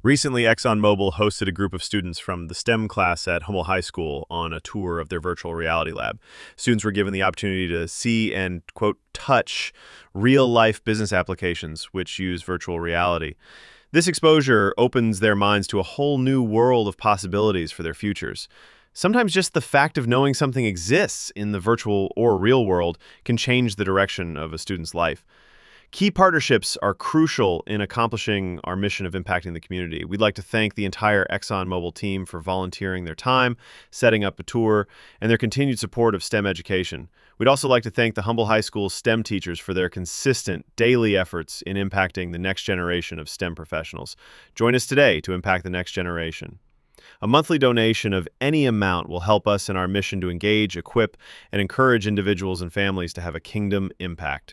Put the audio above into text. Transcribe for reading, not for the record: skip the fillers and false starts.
Recently, ExxonMobil hosted a group of students from the STEM class at Hummel High School on a tour of their virtual reality lab. Students were given the opportunity to see and, quote, touch real life business applications which use virtual reality. This exposure opens their minds to a whole new world of possibilities for their futures. Sometimes just the fact of knowing something exists in the virtual or real world can change the direction of a student's life. Key partnerships are crucial in accomplishing our mission of impacting the community. We'd like to thank the entire ExxonMobil team for volunteering their time, setting up a tour, and their continued support of STEM education. We'd also like to thank the Humble High School STEM teachers for their consistent daily efforts in impacting the next generation of STEM professionals. Join us today to impact the next generation. A monthly donation of any amount will help us in our mission to engage, equip, and encourage individuals and families to have a kingdom impact.